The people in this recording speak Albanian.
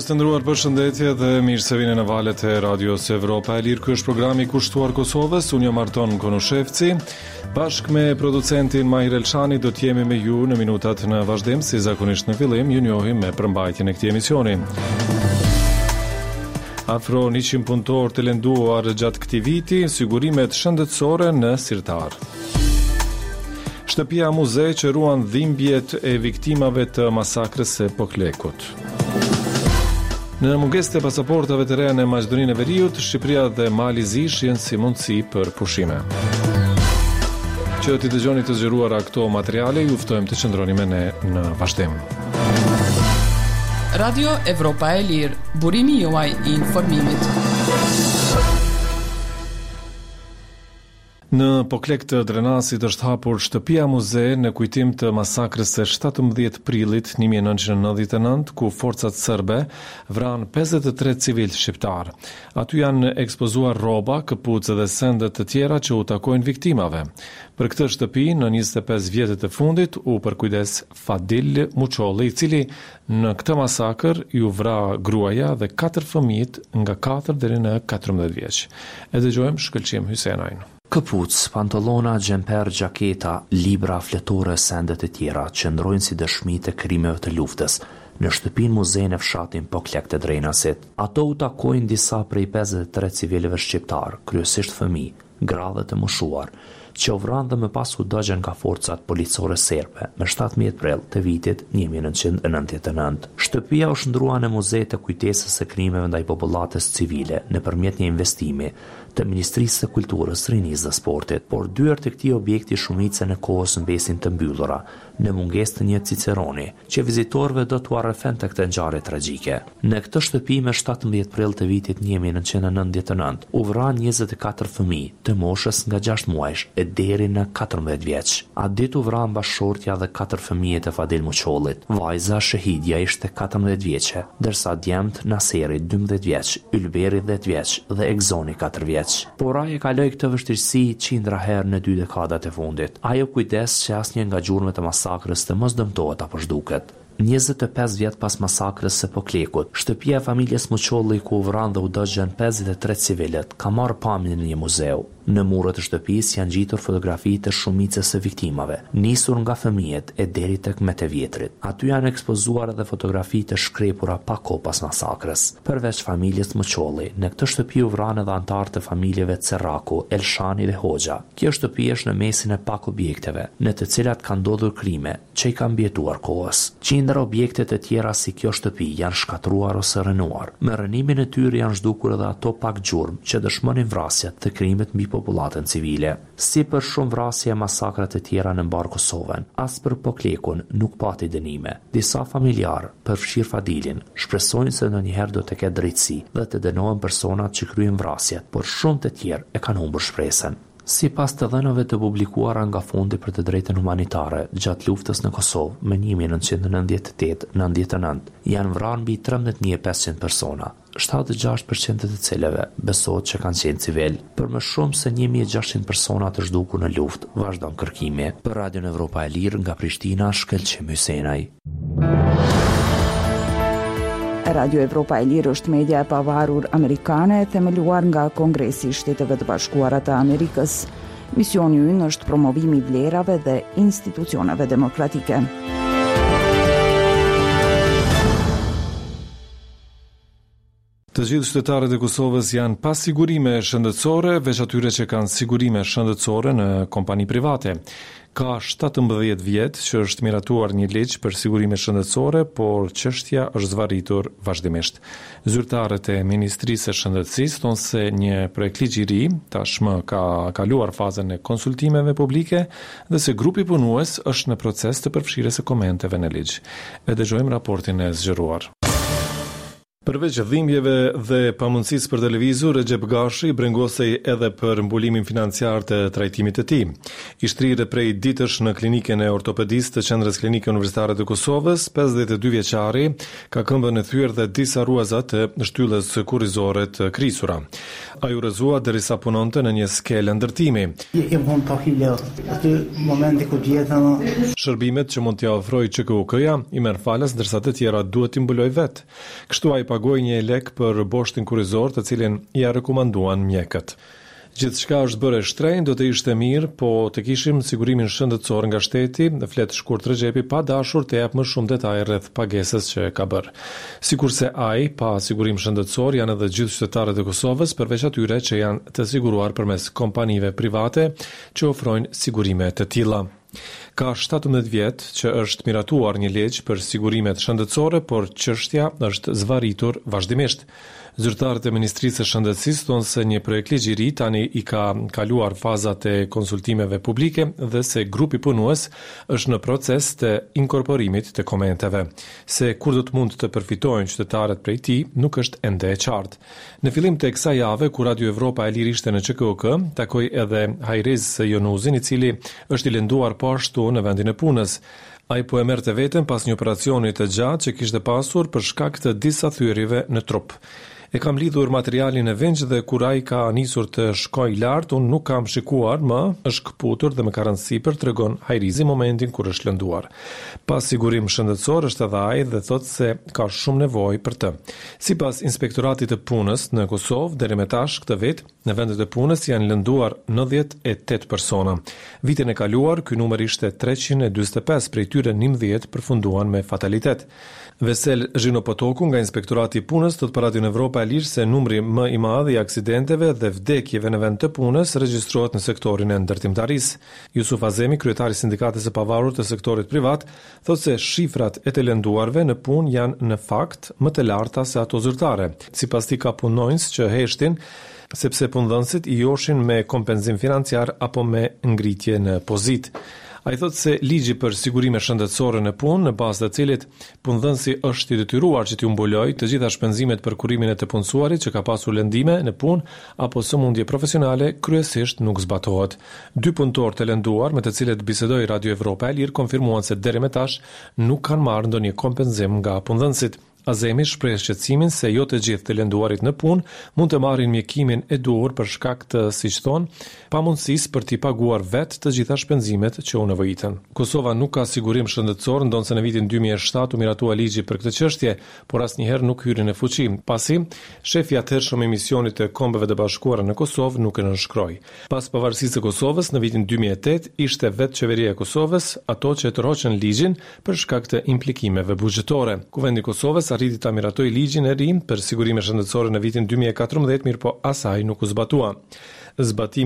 Dëgjues të nderuar, përshëndetje dhe mirë se vini në valët e Radios Evropa e Lirë. Ky është programi i kushtuar Kosovës. Unë jam Arton Konushevci. Bashkë me producentin Mahir Elshani do të jemi me ju në minutat në vazhdim. Si zakonisht në fillim, ju njohim me përmbajtjen e këtij emisioni. Afro 100 punëtor të lënduar gjatë këtij viti, sigurimet shëndetësore në Sirtar. Shtëpia muze që ruan dhimbjet e viktimave të masakrës së Poklekut. Në mungesë të pasaportave të reja në Maqedoninë e Veriut, Shqipëria dhe Mali Zish janë si mundësi për pushime. Që t'i dëgjoni të zgjeruara këto materiale, ju ftojmë të qëndroni me ne në vazhdim. Radio Evropa e Lirë, burimi juaj i informimit. Në Poklek të Drenasit është hapur shtëpia muze në kujtim të masakrës së 17 prillit 1999, ku forcat serbe vranë 53 civil shqiptar. Aty janë ekspozuar rroba, këpucë dhe sende të tjera që u takojnë viktimave. Për këtë shtëpi, në 25 vjetët e fundit, u përkujdes Fadil Muçolli, i cili në këtë masakër ju vra gruaja dhe 4 fëmijët nga 4 deri në 14 vjeç. E dëgjojmë Shkëlqim Hysenajin. Këpuc, pantallona, xhemper, gjaketa, libra, fletore, sendet e tjera qëndrojnë si dëshmi të krimeve të luftës në shtëpinë muze në fshatin Poklek të Drenasit. Ato u takojnë disa prej 53 civilëve shqiptar, kryesisht fëmijë, gra dhe të moshuar, që u vranë dhe më pas u dëgjen nga forcat policore serbe më 17 prill të vitit 1999. Shtëpia u shndrua në muze të kujtesës së krimeve ndaj popullatës civile nëpërmjet një investimi të Ministrisë së Kulturës, Rinisë dhe Sportit, por dyert e këtij objekti shumica në kohës mbesin të mbyllura, në mungesë të një Ciceroni, që vizitorëve do t'u arrefen të këtë ngjarje tragjike. Në këtë shtëpi me 17 prill të vitit 1999, u vranë 24 fëmijë të moshës nga 6 muajsh e deri në 14 vjeç. Atë ditë u vranë bashkëshortja dhe 4 fëmijët e Fadil Muçollit. Vajza Shahidja ishte 14 vjeçe, ndërsa djemt Naseri 12 vjeç, Ylberi 10 vjeç dhe Egzoni 4 vjeç. Por ai e kaloi këtë vështirësi qindra herë në 2 dekadat e fundit. Ajo kujdes që asnjë nga gjurmët e masakrës të mos dëmtohet apo zhduket. 25 vjet pas masakrës së Poklekut, shtëpia e familjes Muçolli ku u vranë dhe u dëgjën 53 civilët ka marrë pamjen në një muzeu. Në murët e shtëpisë janë gjitur fotografi të shumicës së viktimave, nisur nga fëmijët e deri tek më të vjetrit. Aty janë ekspozuar edhe fotografi të shkrepura pa kohë pas masakrës. Përveç familjes Muçolli, në këtë shtëpi u vranë edhe anëtarë të familjeve Cerraku, Elshani dhe Hoxha. Kjo shtëpi është në mesin e pak objekteve, në të cilat kanë ndodhur krime që i kanë mbijetuar kohës. Qindra objekte të tjera si kjo shtëpi janë shkatruar ose rënuar. Me rënimin e tyre janë zhdukur edhe ato pak gjurmë që dëshmonin vrasjet të krimit mbi popullatën civile. Si për shumë vrasje e masakrat e tjera në mbar Kosovën, as për Poklekun nuk pati dënime. Disa familjarë, përfshirë Fadilin, shpresojnë se ndonjëherë do të ketë drejtësi dhe të dënohen personat që kryen vrasjet, por shumë të tjerë e kanë humbur shpresën. Sipas të dhënave të publikuara nga Fondi për të drejtën humanitare gjatë luftës në Kosovë më 1998-99, janë vrarë mbi 13.500 persona, 76% të cilëve besohet që kanë qenë civil. Për më shumë se 1.600 persona të zhdukur në luftë vazhdon kërkimi. Për Radion Evropa e Lirë nga Prishtina, Shkëlqim Hysenaj. Radio Evropa e Lirë është media e pavarur amerikane themeluar nga Kongresi i Shteteve të Bashkuara të Amerikës. Misioni i ynë është promovimi i vlerave dhe institucioneve demokratike. Të gjithë qytetarët e Kosovës janë pa sigurime shëndetësore, veç atyre që kanë sigurime shëndetësore në kompani private. Ka 17 vjet që është miratuar një ligj për sigurime shëndetësore, por çështja është zvarritur vazhdimisht. Zyrtarët e Ministrisë së Shëndetësisë thonë se një projekt ligji i ri tashmë ka kaluar fazën e konsultimeve publike dhe se grupi punues është në proces të përfshirjes së komenteve në ligj. E dëgjojmë raportin e zgjeruar. Përveç dhimbjeve dhe pamundësisë për televizor, Recep Gashi brengosej edhe për mbulimin financiar të trajtimit të tij. I shtrirë prej ditësh në klinikën e ortopedisë të Qendrës Klinike Universitare të Kosovës, 52 vjeçari ka këmbën e thyer dhe disa ruaza të shtyllës kurrizore të krisura. Ai u rrezua derisa punonte në një skelë ndërtimi. Shërbimet që mund t'ia ofrojë QKUK-ja i merr falas ndërsa të tjera duhet t'i mbuloj vet. Kështu ai pagoi 1 lek për boshtin kurrizor, të cilin ia rekomanduan mjekët. Gjithçka është bërë e shtrenjtë, do të ishte mirë, po të kishim sigurimin shëndetësor nga shteti, flet Shkurt Rexhepi, pa dashur të jap më shumë detaje rreth pagesës që ka bërë. Sikurse ai, pa sigurim shëndetësor, janë edhe gjithë qytetarët e Kosovës, përveç atyre që janë të siguruar përmes kompanive private që ofrojnë sigurime të tilla. Ka 17 vjet që është miratuar një ligj për sigurimet shëndetësore, por çështja është zvarritur vazhdimisht. Zyrtarët e Ministrisë së Shëndetësisë thonë se një projekt ligji i ri tani i ka kaluar fazat e konsultimeve publike dhe se grupi punues është në proces të inkorporimit të komenteve. Se kur do të mund të përfitojnë qytetarët prej tij nuk është ende e qartë. Në fillim të kësaj jave, kur Radio Evropa e Lirë ishte në QKUK, takoi edhe Hajriz Jonuzin, i cili është i lënduar po ashtu në vendin e punës. Ai po e merrte veten pas një operacioni të gjatë që kishte pasur për shkak të disa thyerjeve në trup. E kam lidhur materialin e vengjë dhe kur ai ka nisur të shkoj lart, unë nuk kam shikuar më, është kputur dhe më ka rënë sipër, tregon Hajrizi momentin kur është lënduar. Pas sigurim shëndetësor është edhe ai dhe thotë se ka shumë nevojë për të. Sipas Inspektoratit të Punës në Kosovë, deri më tash këtë vit, në vendet e punës janë lënduar 98 persona. Vitin e kaluar, ky numër ishte 345, prej tyre 11 përfunduan me fatalitet. Vesel Zhinopotoku nga Inspektorati i Punës thotë për Radio Evropa e Lirë se numri më i madh i aksidenteve dhe vdekjeve në vend të punës regjistrohet në sektorin e ndërtimtarisë. Yusuf Azemi, kryetari i Sindikatës së Pavarur të sektorit privat, thotë se shifrat e të lënduarve në punë janë në fakt më të larta se ato zyrtare. Sipas tij ka punonjës që heshtin sepse punëdhënësit i joshin me kompenzim financiar apo me ngritje në pozitë. Ai thotë se ligji për sigurime shëndetësore në punë, në bazë të cilit punëdhënësi është i detyruar që t'i mbulojë të gjitha shpenzimet për kurimin e të punësuarit që ka pasur lëndime në punë apo sëmundje profesionale, kryesisht nuk zbatohet. 2 punëtorë të lënduar me të cilët bisedoi Radio Evropa e Lirë konfirmuan se deri më tash nuk kanë marrë ndonjë kompenzim nga punëdhënësit. Azemi shpreh shqetësimin se jo të gjithë të lënduarit në punë mund të marrin mjekimin e duhur për shkak të, siç thonë, pamundësisë për t'i paguar vetë të gjitha shpenzimet që u nevojiten. Kosova nuk ka sigurim shëndetësor, ndonse në vitin 2007 u miratua ligji për këtë çështje, por asnjëherë nuk hyri në fuqi, pasi shefi i atëhershëm i misionit të Kombeve të Bashkuara në Kosovë nuk e nënshkroi. Pas pavarësisë së Kosovës në vitin 2008 ishte vetë qeveria e Kosovës ato që tërhoqën ligjin për shkak të implikimeve buxhetore. Kuvendi i Kosovës arriti ta miratoi ligjin e ri për sigurime shëndetësore në vitin 2014, mirë po asaj nuk u zbatua. Zbatimi